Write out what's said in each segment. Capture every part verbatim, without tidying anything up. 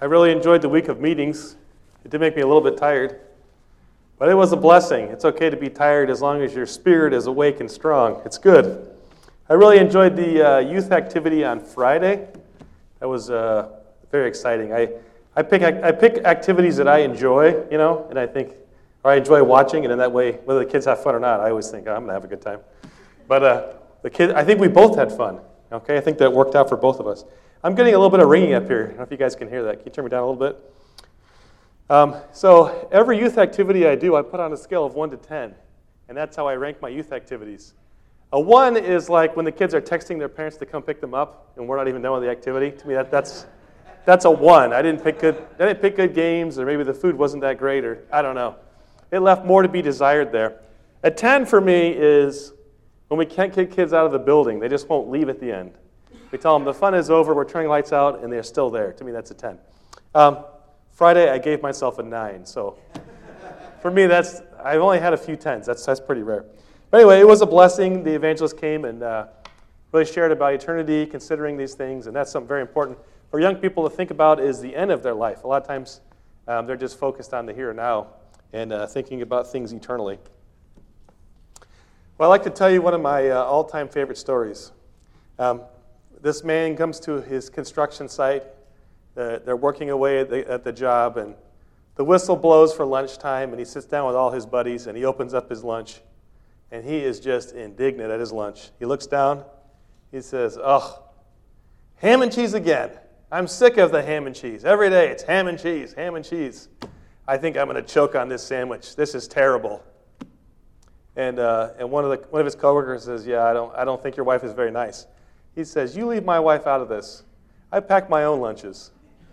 I really enjoyed the week of meetings. It did make me a little bit tired, but it was a blessing. It's okay to be tired as long as your spirit is awake and strong. It's good. I really enjoyed the uh, youth activity on Friday. That was uh, very exciting. I, I pick I pick activities that I enjoy, you know, and I think, or I enjoy watching, and in that way, whether the kids have fun or not, I always think, oh, I'm going to have a good time. But uh, the kid, I think we both had fun. Okay, I think that worked out for both of us. I'm getting a little bit of ringing up here. I don't know if you guys can hear that. Can you turn me down a little bit? Um, so every youth activity I do, I put on a scale of one to ten, and that's how I rank my youth activities. A one is like when the kids are texting their parents to come pick them up, and we're not even done with the activity. To me, that, that's that's a one. I didn't pick good. I didn't pick good games, or maybe the food wasn't that great, or I don't know. It left more to be desired there. A ten for me is when we can't get kids out of the building. They just won't leave at the end. We tell them the fun is over, we're turning lights out, and they're still there. To me, that's a ten. Um, Friday, I gave myself a nine. So for me, that's I've only had a few tens. That's that's pretty rare. But anyway, it was a blessing. The evangelist came and uh, really shared about eternity, considering these things, and that's something very important for young people to think about is the end of their life. A lot of times, um, they're just focused on the here and now and uh, thinking about things eternally. Well, I'd like to tell you one of my uh, all-time favorite stories. Um, This man comes to his construction site. Uh, they're working away at the, at the job, and the whistle blows for lunchtime, and he sits down with all his buddies, and he opens up his lunch, and he is just indignant at his lunch. He looks down. He says, "Oh, ham and cheese again. I'm sick of the ham and cheese. Every day it's ham and cheese, ham and cheese. I think I'm going to choke on this sandwich. This is terrible." And uh, and one of the one of his coworkers says, "Yeah, I don't I don't think your wife is very nice." He says, "You leave my wife out of this. I pack my own lunches."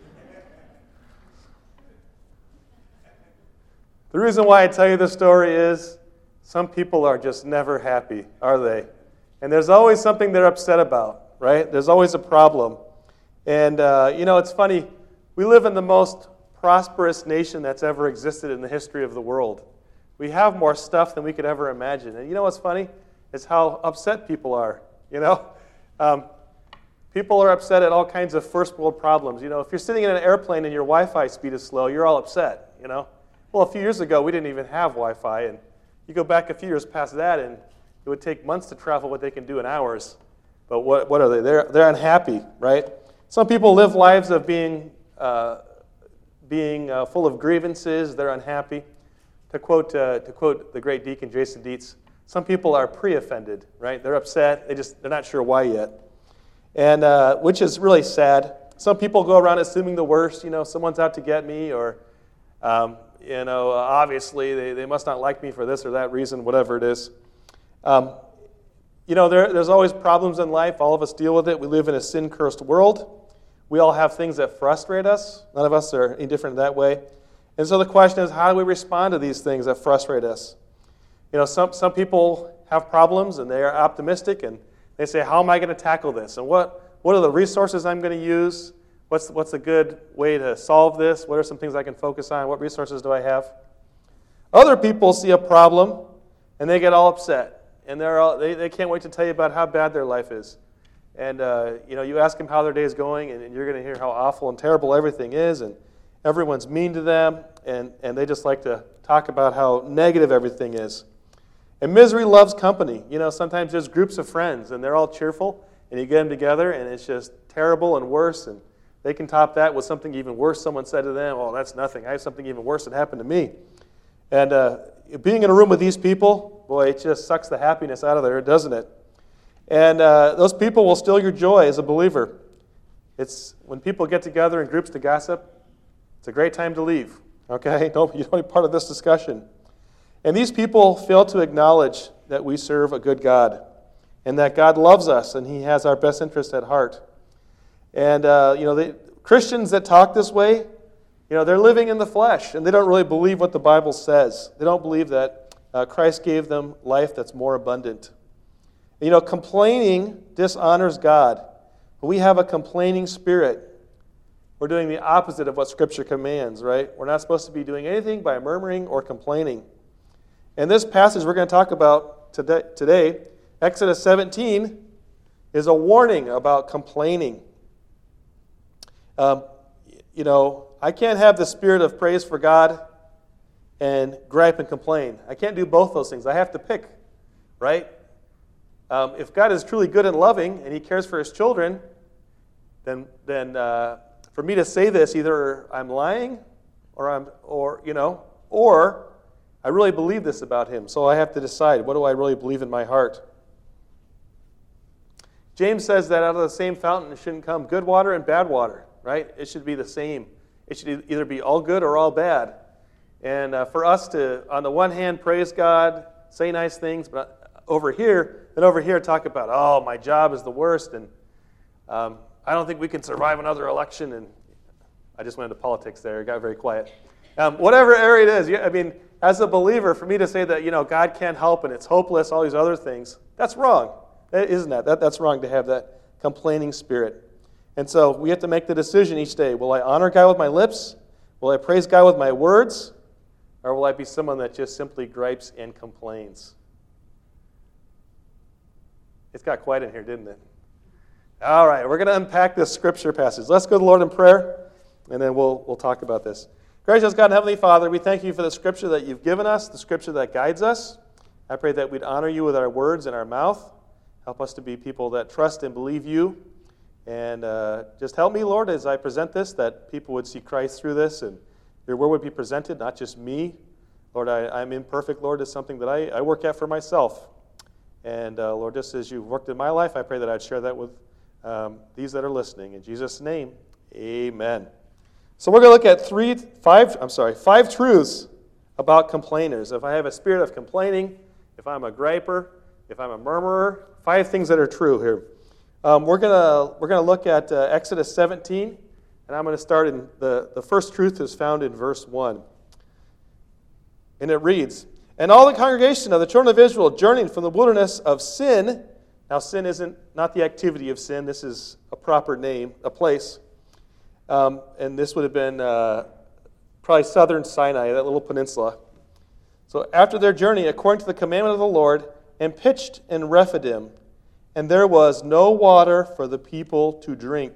The reason why I tell you this story is some people are just never happy, are they? And there's always something they're upset about, right? There's always a problem. And, uh, you know, it's funny. We live in the most prosperous nation that's ever existed in the history of the world. We have more stuff than we could ever imagine. And you know what's funny? It's how upset people are, you know? Um, people are upset at all kinds of first world problems. You know, if you're sitting in an airplane and your Wi-Fi speed is slow, you're all upset, you know. Well, a few years ago, we didn't even have Wi-Fi, and you go back a few years past that, and it would take months to travel what they can do in hours. But what what are they? They're, they're unhappy, right? Some people live lives of being, uh, being uh, full of grievances. They're unhappy. To quote, uh, to quote the great deacon Jason Dietz, some people are pre-offended, right? They're upset. They just, they're not sure why yet. And uh, which is really sad. Some people go around assuming the worst. You know, someone's out to get me, or, um, you know, obviously they, they must not like me for this or that reason, whatever it is. Um, you know, there, there's always problems in life. All of us deal with it. We live in a sin-cursed world. We all have things that frustrate us. None of us are any different that way. And so the question is, how do we respond to these things that frustrate us? You know, some, some people have problems, and they are optimistic, and they say, how am I going to tackle this? And what, what are the resources I'm going to use? What's, what's a good way to solve this? What are some things I can focus on? What resources do I have? Other people see a problem, and they get all upset, and they're all, they, they can't wait to tell you about how bad their life is. And uh, you know, you ask them how their day is going, and, and you're going to hear how awful and terrible everything is, and everyone's mean to them, and, and they just like to talk about how negative everything is. And misery loves company. You know, sometimes there's groups of friends, and they're all cheerful, and you get them together, and it's just terrible and worse, and they can top that with something even worse someone said to them. Oh, that's nothing. I have something even worse that happened to me. And uh, being in a room with these people, boy, it just sucks the happiness out of there, doesn't it? And uh, those people will steal your joy as a believer. It's when people get together in groups to gossip, it's a great time to leave. Okay? Don't, you don't be part of this discussion. And these people fail to acknowledge that we serve a good God and that God loves us and He has our best interest at heart. And, uh, you know, the Christians that talk this way, you know, they're living in the flesh and they don't really believe what the Bible says. They don't believe that uh, Christ gave them life that's more abundant. You know, complaining dishonors God. When we have a complaining spirit, we're doing the opposite of what Scripture commands, right? We're not supposed to be doing anything by murmuring or complaining. And this passage we're going to talk about today, today, Exodus seventeen, is a warning about complaining. Um, you know, I can't have the spirit of praise for God and gripe and complain. I can't do both those things. I have to pick, right? Um, if God is truly good and loving and he cares for his children, then then uh, for me to say this, either I'm lying or I'm or you know, or I really believe this about him. So I have to decide, what do I really believe in my heart? James says that out of the same fountain shouldn't come good water and bad water, right? It should be the same. It should either be all good or all bad. And uh, for us to, on the one hand, praise God, say nice things, but over here, then over here talk about, oh, my job is the worst, and um, I don't think we can survive another election, and I just went into politics there. It got very quiet. Um, whatever area it is, yeah, I mean, as a believer, for me to say that, you know, God can't help and it's hopeless, all these other things, that's wrong. Isn't that? that? That's wrong to have that complaining spirit. And so we have to make the decision each day. Will I honor God with my lips? Will I praise God with my words? Or will I be someone that just simply gripes and complains? It's got quiet in here, didn't it? All right, we're going to unpack this scripture passage. Let's go to the Lord in prayer, and then we'll we'll talk about this. Gracious God and Heavenly Father, we thank you for the scripture that you've given us, the scripture that guides us. I pray that we'd honor you with our words and our mouth. Help us to be people that trust and believe you. And uh, just help me, Lord, as I present this, that people would see Christ through this and your word would be presented, not just me. Lord, I, I'm imperfect, Lord. It's something that I, I work at for myself. And uh, Lord, just as you've worked in my life, I pray that I'd share that with um, these that are listening. In Jesus' name, amen. So we're going to look at three, five, I'm sorry, five truths about complainers. If I have a spirit of complaining, if I'm a griper, if I'm a murmurer, five things that are true here. Um, we're gonna we're gonna look at uh, Exodus seventeen, and I'm going to start in the the first truth is found in verse one, and it reads, "And all the congregation of the children of Israel journeyed from the wilderness of Sin." Now, sin isn't not the activity of sin. This is a proper name, a place, um, and this would have been uh, probably southern Sinai, that little peninsula. So after their journey, according to the commandment of the Lord, and pitched in Rephidim, and there was no water for the people to drink.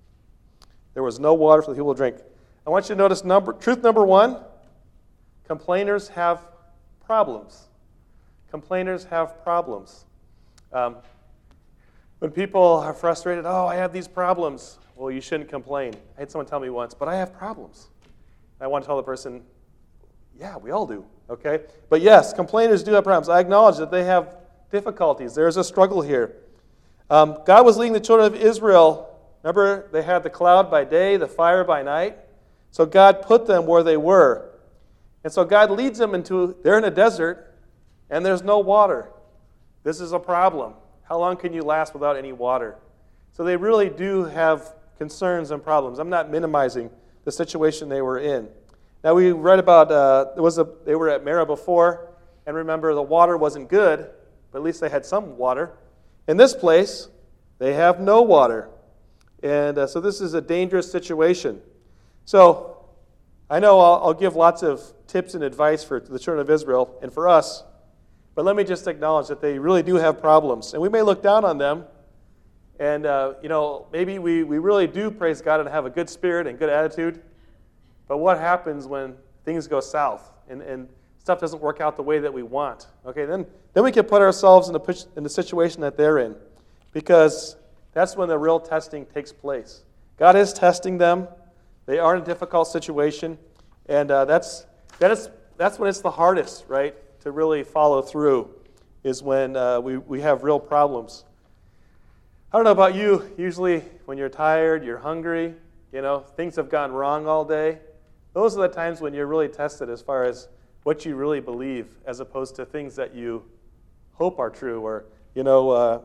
There was no water for the people to drink. I want you to notice number, truth number one, complainers have problems. Complainers have problems. Um, when people are frustrated, oh, I have these problems. Well, you shouldn't complain. I had someone tell me once, but I have problems. I want to tell the person, yeah, we all do, okay? But yes, complainers do have problems. I acknowledge that they have difficulties. There's a struggle here. Um, God was leading the children of Israel. Remember, they had the cloud by day, the fire by night. So God put them where they were. And so God leads them into, they're in a desert, and there's no water. This is a problem. How long can you last without any water? So they really do have concerns and problems. I'm not minimizing the situation they were in. Now, we read about, uh, there was a, they were at Meribah before, and remember, the water wasn't good, but at least they had some water. In this place, they have no water. And uh, so this is a dangerous situation. So I know I'll, I'll give lots of tips and advice for the children of Israel and for us, but let me just acknowledge that they really do have problems. And we may look down on them, and uh, you know, maybe we, we really do praise God and have a good spirit and good attitude, but what happens when things go south and, and stuff doesn't work out the way that we want? Okay, then, then we can put ourselves in the, in the situation that they're in, because that's when the real testing takes place. God is testing them. They are in a difficult situation, and uh, that's, that is, that's when it's the hardest, right, to really follow through, is when uh, we, we have real problems. I don't know about you. Usually when you're tired, you're hungry, you know, things have gone wrong all day. Those are the times when you're really tested as far as what you really believe, as opposed to things that you hope are true, or, you know, uh,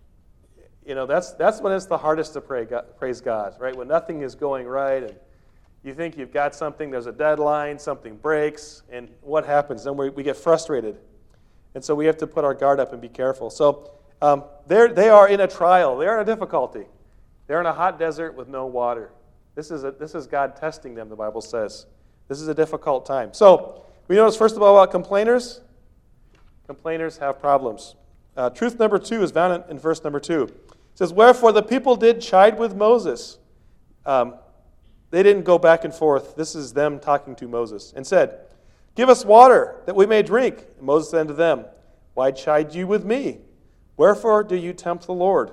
you know, that's that's when it's the hardest to pray, God, praise God, right? When nothing is going right, and you think you've got something, there's a deadline, something breaks, and what happens? Then we, we get frustrated. And so we have to put our guard up and be careful. So um, they're, they are in a trial. They are in a difficulty. They're in a hot desert with no water. This is, a, this is God testing them, the Bible says. This is a difficult time. So we notice, first of all, about complainers. Complainers have problems. Uh, truth number two is found in, in verse number two. It says, "Wherefore the people did chide with Moses." Um, they didn't go back and forth. This is them talking to Moses, and said, "Give us water, that we may drink." And Moses said to them, "Why chide you with me? Wherefore do you tempt the Lord?"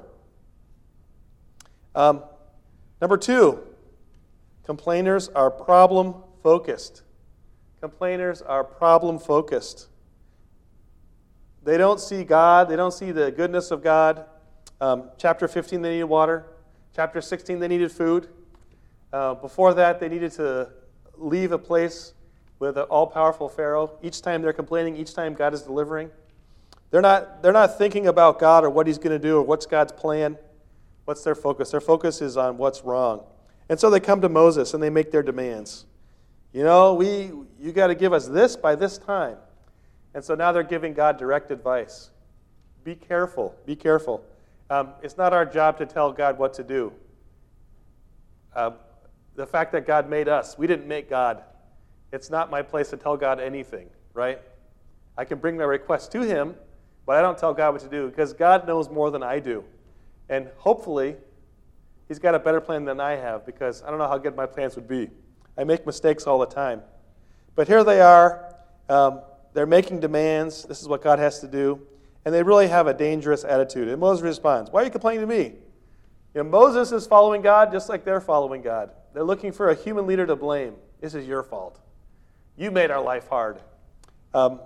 Um, number two, complainers are problem-focused. Complainers are problem-focused. They don't see God. They don't see the goodness of God. Um, chapter fifteen, they needed water. Chapter sixteen, they needed food. Uh, before that, they needed to leave a place with an all-powerful Pharaoh. Each time they're complaining, each time God is delivering. They're not, they're not thinking about God or what he's going to do or what's God's plan. What's their focus? Their focus is on what's wrong. And so they come to Moses and they make their demands. You know, we you got to give us this by this time. And so now they're giving God direct advice. Be careful. Be careful. Um, it's not our job to tell God what to do. Uh, the fact that God made us, we didn't make God. It's not my place to tell God anything, right? I can bring my request to him, but I don't tell God what to do because God knows more than I do. And hopefully, he's got a better plan than I have because I don't know how good my plans would be. I make mistakes all the time. But here they are. Um, they're making demands. This is what God has to do. And they really have a dangerous attitude. And Moses responds, "Why are you complaining to me?" You know, Moses is following God just like they're following God. They're looking for a human leader to blame. This is your fault. You made our life hard. Um,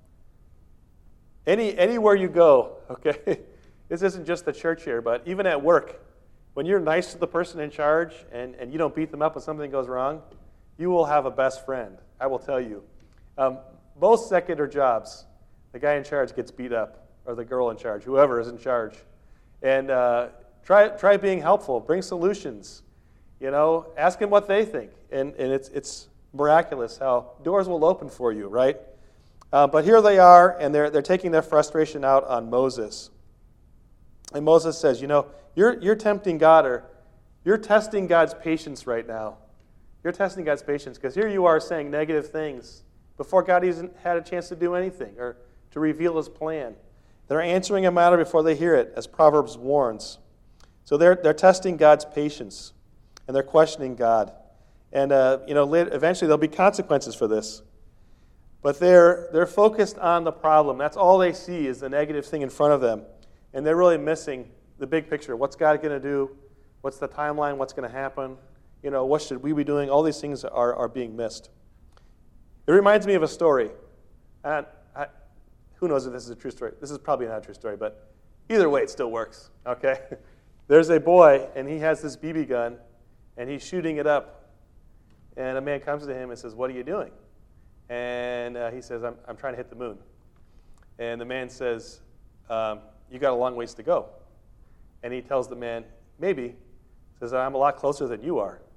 any Anywhere you go, okay, this isn't just the church here, but even at work, when you're nice to the person in charge and, and you don't beat them up when something goes wrong, you will have a best friend, I will tell you. Um, most secular jobs, the guy in charge gets beat up, or the girl in charge, whoever is in charge. And uh, try try being helpful, bring solutions. You know, ask them what they think. And, and it's, it's miraculous how doors will open for you, right? Uh, but here they are, and they're, they're taking their frustration out on Moses. And Moses says, you know, you're, you're tempting God, or you're testing God's patience right now. You're testing God's patience, because here you are saying negative things before God hasn't had a chance to do anything or to reveal his plan. They're answering a matter before they hear it, as Proverbs warns. So they're, they're testing God's patience, and they're questioning God. And, uh, you know, later, eventually there'll be consequences for this. But they're, they're focused on the problem. That's all they see is the negative thing in front of them. And they're really missing the big picture. What's God going to do? What's the timeline? What's going to happen? You know, what should we be doing? All these things are, are being missed. It reminds me of a story. And I, who knows if this is a true story? This is probably not a true story, but either way, it still works, okay? There's a boy, and he has this B B gun, and he's shooting it up. And a man comes to him and says, "What are you doing?" And uh, he says, I'm, I'm trying to hit the moon. And the man says, um, "You got a long ways to go." And he tells the man, "Maybe." Says, "I'm a lot closer than you are."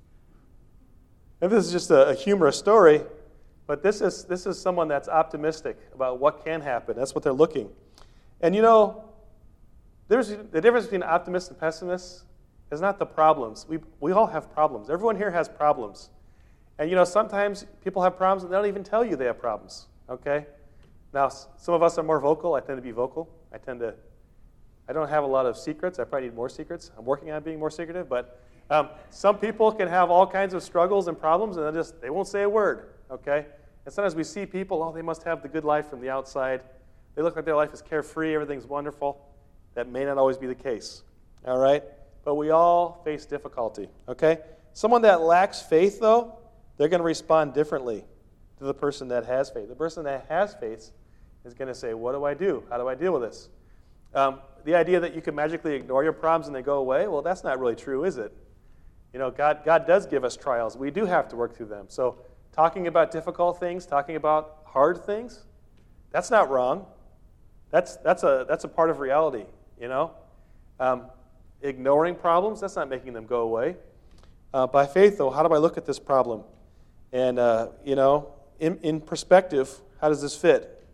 And this is just a, a humorous story, but this is this is someone that's optimistic about what can happen. That's what they're looking. And you know, there's the difference between optimists and pessimists is not the problems. We we all have problems. Everyone here has problems. And you know, sometimes people have problems and they don't even tell you they have problems. Okay? Now, some of us are more vocal. I tend to be vocal. I tend to I don't have a lot of secrets. I probably need more secrets. I'm working on being more secretive, but um, some people can have all kinds of struggles and problems, and they just they won't say a word. Okay? And sometimes we see people, oh, they must have the good life from the outside. They look like their life is carefree, everything's wonderful. That may not always be the case. All right? But we all face difficulty. Okay? Someone that lacks faith, though, they're going to respond differently to the person that has faith. The person that has faith is going to say, "What do I do? How do I deal with this?" Um, the idea that you can magically ignore your problems and they go away, well, that's not really true, is it? You know, God, God does give us trials. We do have to work through them. So talking about difficult things, talking about hard things, that's not wrong. That's, that's, a, that's a part of reality, you know? Um, ignoring problems, that's not making them go away. Uh, by faith, though, how do I look at this problem? And, uh, you know, in, in perspective, how does this fit?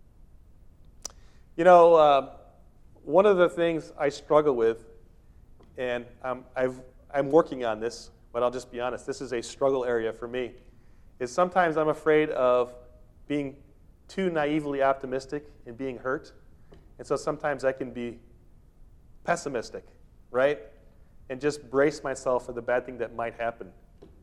You know, uh, one of the things I struggle with, and um, I've, I'm working on this, but I'll just be honest, this is a struggle area for me, is sometimes I'm afraid of being too naively optimistic and being hurt. And so sometimes I can be pessimistic, right? And just brace myself for the bad thing that might happen.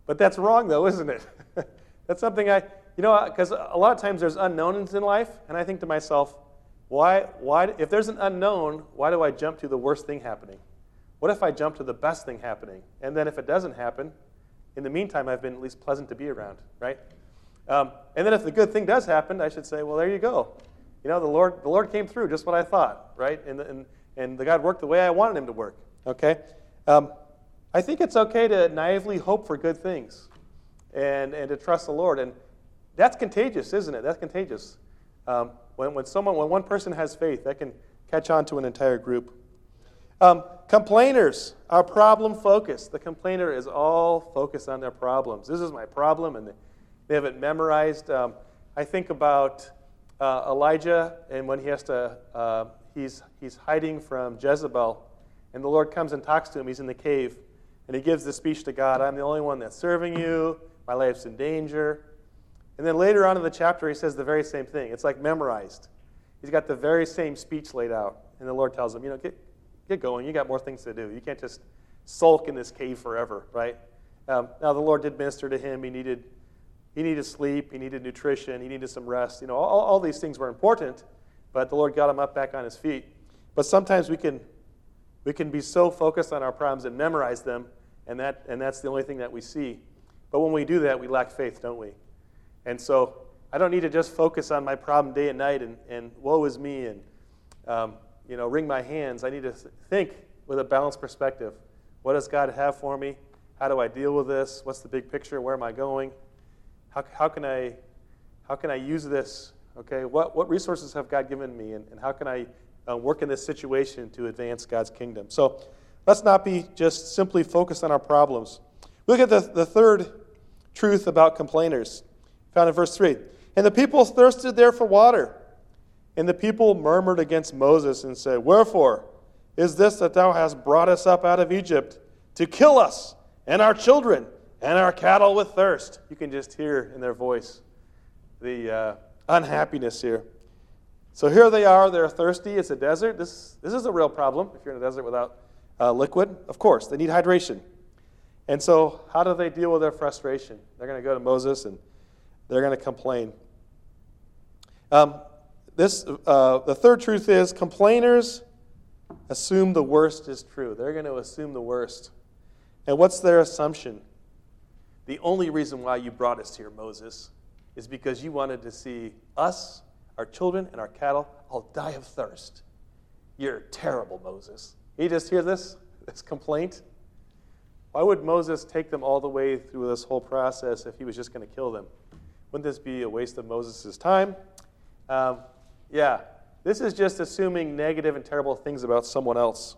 But that's wrong, though, isn't it? That's something I, you know, because a lot of times there's unknowns in life, and I think to myself, why, why, if there's an unknown, why do I jump to the worst thing happening? What if I jump to the best thing happening? And then if it doesn't happen, in the meantime, I've been at least pleasant to be around, right? Um, and then if the good thing does happen, I should say, well, there you go. You know, the Lord, the Lord came through just what I thought, right? And, and, and the God worked the way I wanted him to work, okay? Um, I think it's okay to naively hope for good things and, and to trust the Lord. And that's contagious, isn't it? That's contagious. Um, when, when someone, when one person has faith, that can catch on to an entire group. Um, complainers are problem focused. The complainer is all focused on their problems. This is my problem, and they have it memorized. Um, I think about uh, Elijah, and when he has to, uh, he's he's hiding from Jezebel, and the Lord comes and talks to him. He's in the cave, and he gives the speech to God. I'm the only one that's serving you. My life's in danger. And then later on in the chapter, he says the very same thing. It's like memorized. He's got the very same speech laid out, and the Lord tells him, you know, get get going. You got more things to do. You can't just sulk in this cave forever, right? Um, now the Lord did minister to him. He needed he needed sleep. He needed nutrition. He needed some rest. You know, all, all these things were important, but the Lord got him up back on his feet. But sometimes we can we can be so focused on our problems and memorize them, and that and that's the only thing that we see. But when we do that, we lack faith, don't we? And so I don't need to just focus on my problem day and night and, and woe is me and um, you know, wring my hands. I need to think with a balanced perspective. What does God have for me? How do I deal with this? What's the big picture? Where am I going? How, how can I how can I use this? Okay, what, what resources have God given me, and, and how can I uh, work in this situation to advance God's kingdom? So let's not be just simply focused on our problems. Look at the, the third truth about complainers, found in verse three. And the people thirsted there for water. And the people murmured against Moses and said, Wherefore is this that thou hast brought us up out of Egypt to kill us and our children and our cattle with thirst? You can just hear in their voice the uh, unhappiness here. So here they are. They're thirsty. It's a desert. This, this is a real problem if you're in a desert without uh, liquid. Of course, they need hydration. And so how do they deal with their frustration? They're going to go to Moses and they're going to complain. Um, this uh, the third truth is complainers assume the worst is true. They're going to assume the worst. And what's their assumption? The only reason why you brought us here, Moses, is because you wanted to see us, our children, and our cattle all die of thirst. You're terrible, Moses. You just hear this, this complaint? Why would Moses take them all the way through this whole process if he was just going to kill them? Wouldn't this be a waste of Moses' time? Um, yeah, this is just assuming negative and terrible things about someone else.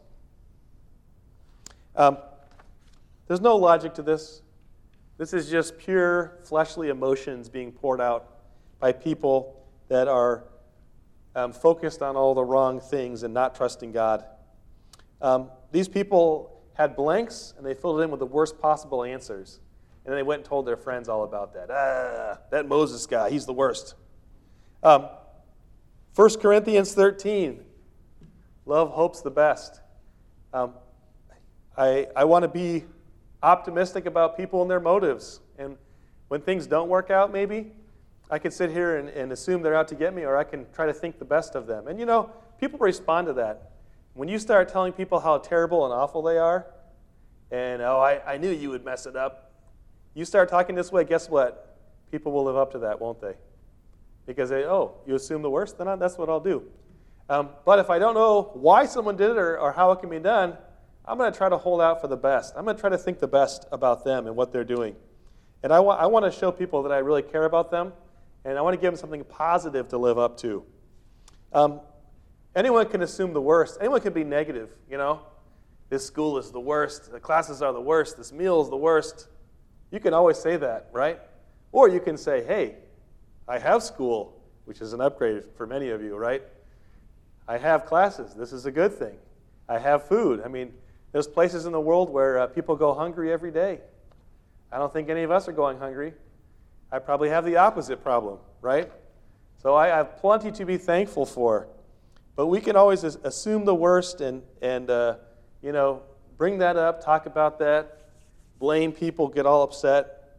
Um, there's no logic to this. This is just pure fleshly emotions being poured out by people that are um, focused on all the wrong things and not trusting God. Um, these people had blanks, and they filled it in with the worst possible answers. And then they went and told their friends all about that. Ah, that Moses guy, he's the worst. Um, First Corinthians thirteen, love hopes the best. Um, I, I want to be optimistic about people and their motives. And when things don't work out, maybe, I can sit here and, and assume they're out to get me, or I can try to think the best of them. And you know, people respond to that. When you start telling people how terrible and awful they are, and, oh, I, I knew you would mess it up, you start talking this way, guess what? People will live up to that, won't they? Because they, oh, you assume the worst? Then I, that's what I'll do. Um, but if I don't know why someone did it or, or how it can be done, I'm going to try to hold out for the best. I'm going to try to think the best about them and what they're doing. And I, wa- I want to show people that I really care about them, and I want to give them something positive to live up to. Um, anyone can assume the worst. Anyone can be negative, you know. This school is the worst. The classes are the worst. This meal is the worst. You can always say that, right? Or you can say, hey, I have school, which is an upgrade for many of you, right? I have classes. This is a good thing. I have food. I mean, there's places in the world where uh, people go hungry every day. I don't think any of us are going hungry. I probably have the opposite problem, right? So I have plenty to be thankful for. But we can always assume the worst and, and uh, you know, bring that up, talk about that, blame people, get all upset.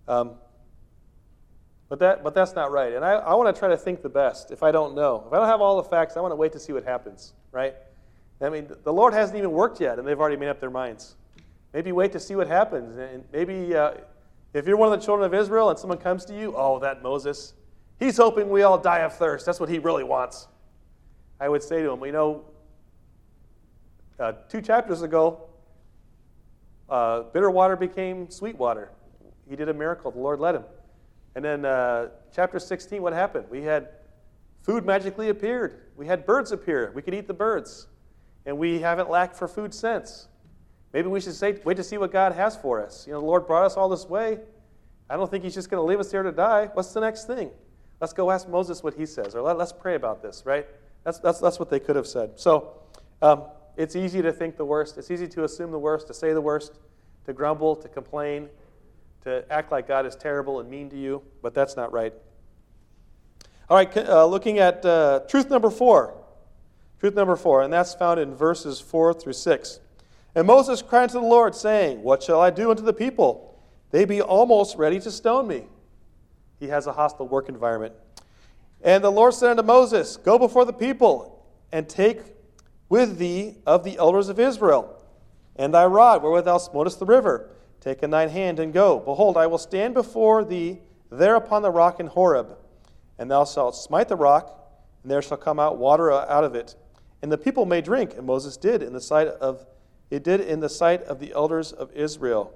Um, but that, but that's not right. And I, I want to try to think the best if I don't know. If I don't have all the facts, I want to wait to see what happens, right? I mean, the Lord hasn't even worked yet, and they've already made up their minds. Maybe wait to see what happens. And maybe uh, if you're one of the children of Israel and someone comes to you, oh, that Moses, he's hoping we all die of thirst. That's what he really wants. I would say to him, you know, uh, two chapters ago, uh, bitter water became sweet water. He did a miracle. The Lord led him. And then uh, chapter sixteen, what happened? We had food magically appeared. We had birds appear. We could eat the birds. And we haven't lacked for food since. Maybe we should say, wait to see what God has for us. You know, the Lord brought us all this way. I don't think he's just going to leave us here to die. What's the next thing? Let's go ask Moses what he says. Or let, let's pray about this, right? That's, that's, that's what they could have said. So um, it's easy to think the worst. It's easy to assume the worst, to say the worst, to grumble, to complain, to act like God is terrible and mean to you. But that's not right. All right, uh, looking at uh, truth number four. Truth number four, and that's found in verses four through six. And Moses cried unto the Lord, saying, what shall I do unto the people? They be almost ready to stone me. He has a hostile work environment. And the Lord said unto Moses, go before the people, and take with thee of the elders of Israel, and thy rod wherewith thou smotest the river. Take in thine hand, and go. Behold, I will stand before thee there upon the rock in Horeb, and thou shalt smite the rock, and there shall come out water out of it. And the people may drink. And Moses did in the sight of it did in the sight of the elders of Israel.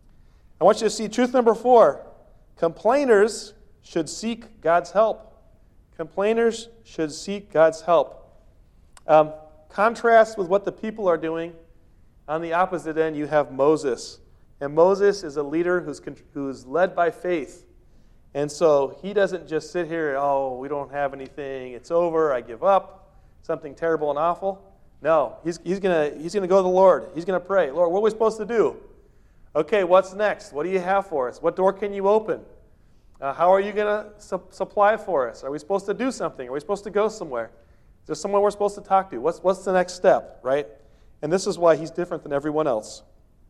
I want you to see truth number four. Complainers should seek God's help. Complainers should seek God's help. Um, contrast with what the people are doing. On the opposite end, you have Moses. And Moses is a leader who's, who's led by faith. And so he doesn't just sit here, oh, we don't have anything, it's over, I give up, something terrible and awful. No, he's, he's going he's gonna go to the Lord. He's going to pray, Lord, what are we supposed to do? Okay, what's next? What do you have for us? What door can you open? Uh, how are you going to su- supply for us? Are we supposed to do something? Are we supposed to go somewhere? Is there someone we're supposed to talk to? What's, what's the next step, right? And this is why he's different than everyone else.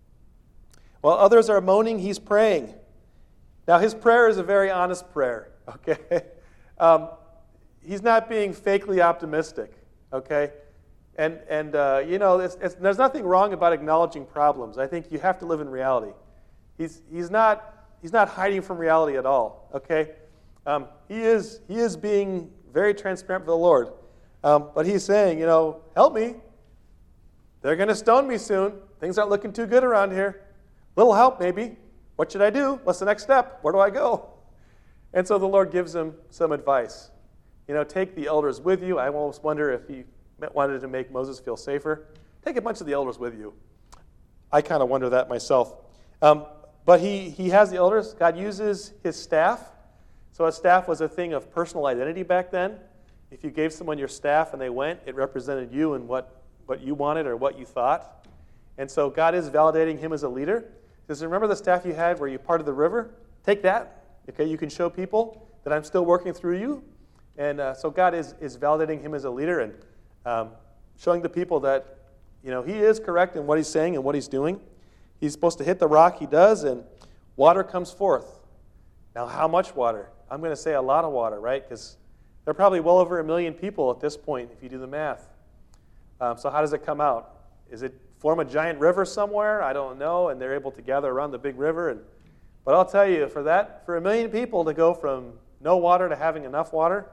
While others are moaning, he's praying. Now, his prayer is a very honest prayer, okay? Um, he's not being fakely optimistic, okay? And, and uh, you know, it's, it's, there's nothing wrong about acknowledging problems. I think you have to live in reality. He's, he's, not, he's not hiding from reality at all, okay? Um, he, is, he is being very transparent for the Lord. Um, but he's saying, you know, help me. They're going to stone me soon. Things aren't looking too good around here. Little help, maybe. What should I do? What's the next step? Where do I go? And so the Lord gives him some advice. You know, take the elders with you. I almost wonder if he wanted to make Moses feel safer. Take a bunch of the elders with you. I kind of wonder that myself. Um, but he, he has the elders. God uses his staff. So a staff was a thing of personal identity back then. If you gave someone your staff and they went, it represented you and what, what you wanted or what you thought. And so God is validating him as a leader. He says, remember the staff you had where you parted the river? Take that. Okay, you can show people that I'm still working through you. And uh, so God is, is validating him as a leader and um, showing the people that, you know, he is correct in what he's saying and what he's doing. He's supposed to hit the rock, he does, and water comes forth. Now, how much water? I'm going to say a lot of water, right? Because there are probably well over a million people at this point, if you do the math. Um, so how does it come out? Is it form a giant river somewhere? I don't know, and they're able to gather around the big river. And but I'll tell you, for that, for a million people to go from no water to having enough water,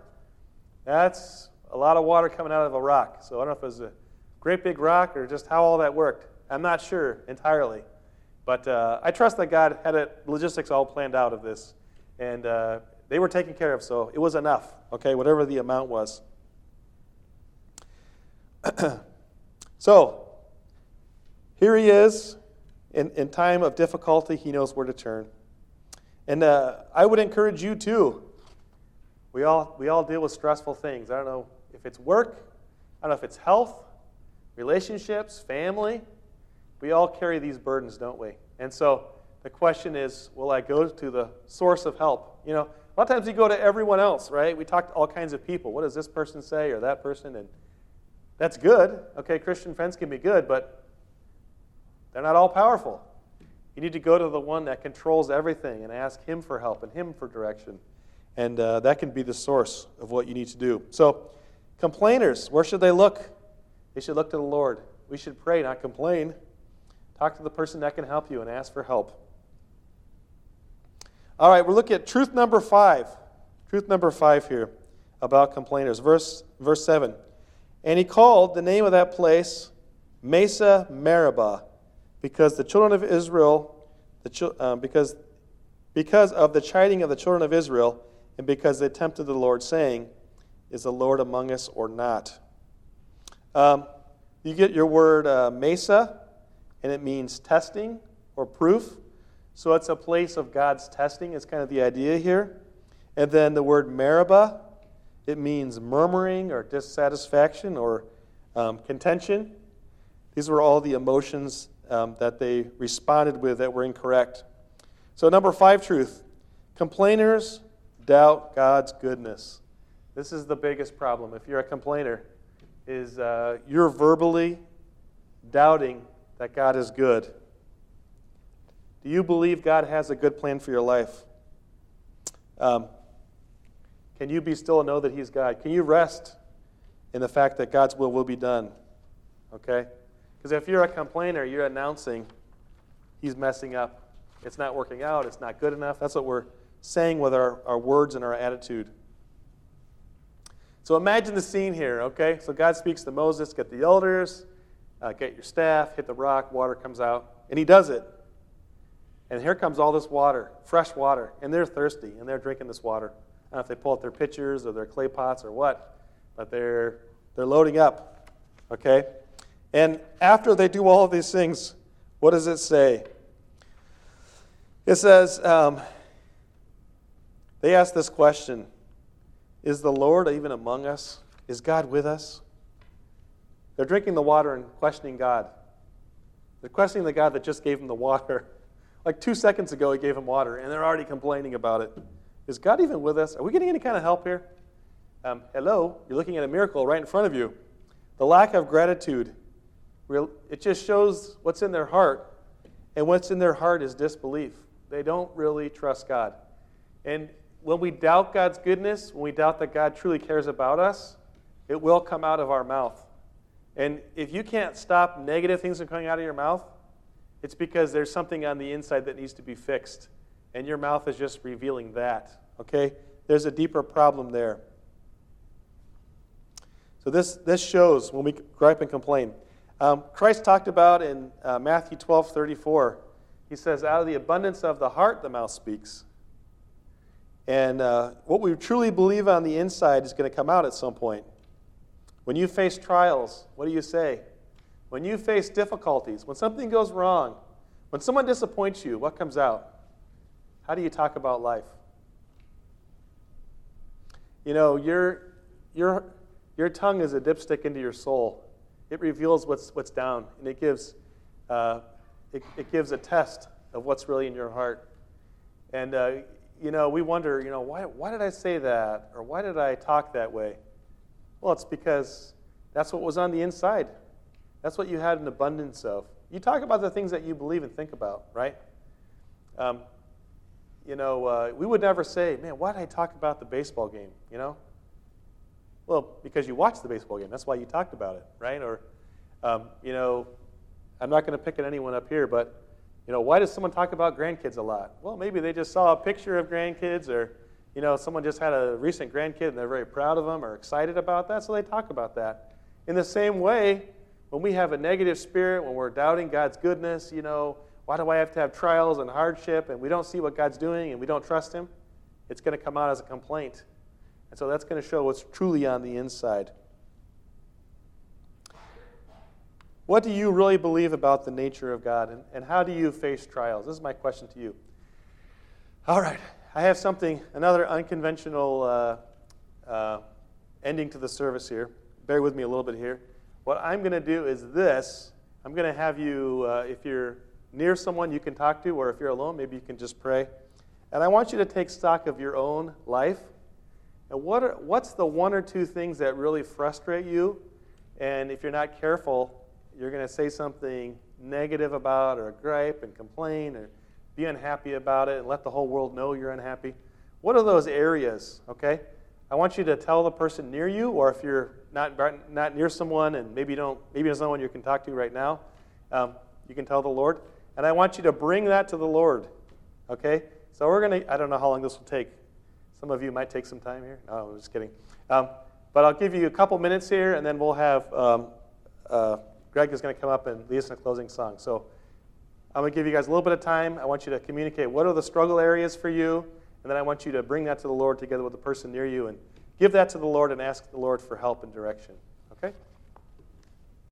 that's a lot of water coming out of a rock. So I don't know if it was a great big rock or just how all that worked. I'm not sure entirely. But uh, I trust that God had it, logistics all planned out of this. And uh, they were taken care of, so it was enough, okay, whatever the amount was. So, here he is. In, in time of difficulty, he knows where to turn. And uh, I would encourage you, too. We all, we all deal with stressful things. I don't know if it's work. I don't know if it's health, relationships, family. We all carry these burdens, don't we? And so the question is, will I go to the source of help? You know, a lot of times you go to everyone else, right? We talk to all kinds of people. What does this person say or that person? And that's good. Okay, Christian friends can be good, but they're not all powerful. You need to go to the one that controls everything and ask him for help and him for direction. And uh, that can be the source of what you need to do. So, complainers, where should they look? They should look to the Lord. We should pray, not complain. Talk to the person that can help you and ask for help. All right, we're looking at truth number five. Truth number five here about complainers. Verse, verse seven. And he called the name of that place Mesa Meribah, because the children of Israel, the um, because, because of the chiding of the children of Israel, and because they tempted the Lord, saying, is the Lord among us or not? Um, you get your word uh, Mesa, and it means testing or proof. So it's a place of God's testing is kind of the idea here. And then the word Meribah, it means murmuring or dissatisfaction or um, contention. These were all the emotions um, that they responded with that were incorrect. So number five truth, complainers doubt God's goodness. This is the biggest problem. If you're a complainer, is uh, you're verbally doubting that God is good. Do you believe God has a good plan for your life? Um, can you be still and know that he's God? Can you rest in the fact that God's will will be done? Okay? Because if you're a complainer, you're announcing he's messing up. It's not working out. It's not good enough. That's what we're saying with our, our words and our attitude. So imagine the scene here, okay? So God speaks to Moses, get the elders, uh, get your staff, hit the rock, water comes out. And he does it. And here comes all this water, fresh water, and they're thirsty, and they're drinking this water. I don't know if they pull out their pitchers or their clay pots or what, but they're they're loading up, okay? And after they do all of these things, what does it say? It says, um, they ask this question, is the Lord even among us? Is God with us? They're drinking the water and questioning God. They're questioning the God that just gave them the water. Like two seconds ago, he gave them water, and they're already complaining about it. Is God even with us? Are we getting any kind of help here? Um, hello, you're looking at a miracle right in front of you. The lack of gratitude, it just shows what's in their heart, and what's in their heart is disbelief. They don't really trust God. And when we doubt God's goodness, when we doubt that God truly cares about us, it will come out of our mouth. And if you can't stop negative things from coming out of your mouth, it's because there's something on the inside that needs to be fixed. And your mouth is just revealing that. Okay? There's a deeper problem there. So this, this shows when we gripe and complain. Um, Christ talked about in uh, Matthew twelve thirty-four, he says, out of the abundance of the heart, the mouth speaks. And uh, what we truly believe on the inside is going to come out at some point. When you face trials, what do you say? When you face difficulties, when something goes wrong, when someone disappoints you, what comes out? How do you talk about life? You know, your, your, your tongue is a dipstick into your soul. It reveals what's, what's down, and it gives, uh, it, it gives a test of what's really in your heart. And, uh, you know, we wonder, you know, why, why did I say that? Or why did I talk that way? Well, it's because that's what was on the inside. That's what you had an abundance of. You talk about the things that you believe and think about, right? Um, you know, uh, we would never say, man, why did I talk about the baseball game, you know? Well, because you watched the baseball game. That's why you talked about it, right? Or, um, you know, I'm not going to pick at anyone up here, but, you know, why does someone talk about grandkids a lot? Well, maybe they just saw a picture of grandkids, or, you know, someone just had a recent grandkid and they're very proud of them or excited about that, so they talk about that. In the same way, when we have a negative spirit, when we're doubting God's goodness, you know, why do I have to have trials and hardship, and we don't see what God's doing and we don't trust him, it's going to come out as a complaint. And so that's going to show what's truly on the inside. What do you really believe about the nature of God, and, and how do you face trials? This is my question to you. All right, I have something, another unconventional uh, uh, ending to the service here. Bear with me a little bit here. What I'm going to do is this. I'm going to have you, uh, if you're near someone you can talk to, or if you're alone, maybe you can just pray. And I want you to take stock of your own life. And what are, what's the one or two things that really frustrate you? And if you're not careful, you're going to say something negative about or gripe and complain or be unhappy about it and let the whole world know you're unhappy? What are those areas, okay? I want you to tell the person near you, or if you're not, not near someone and maybe you don't, maybe there's no one you can talk to right now, um, you can tell the Lord. And I want you to bring that to the Lord, okay? So we're going to, I don't know how long this will take. Some of you might take some time here. No, I'm just kidding. Um, but I'll give you a couple minutes here, and then we'll have, um, uh, Greg is going to come up and lead us in a closing song. So I'm going to give you guys a little bit of time. I want you to communicate what are the struggle areas for you, and then I want you to bring that to the Lord together with the person near you and give that to the Lord and ask the Lord for help and direction, okay?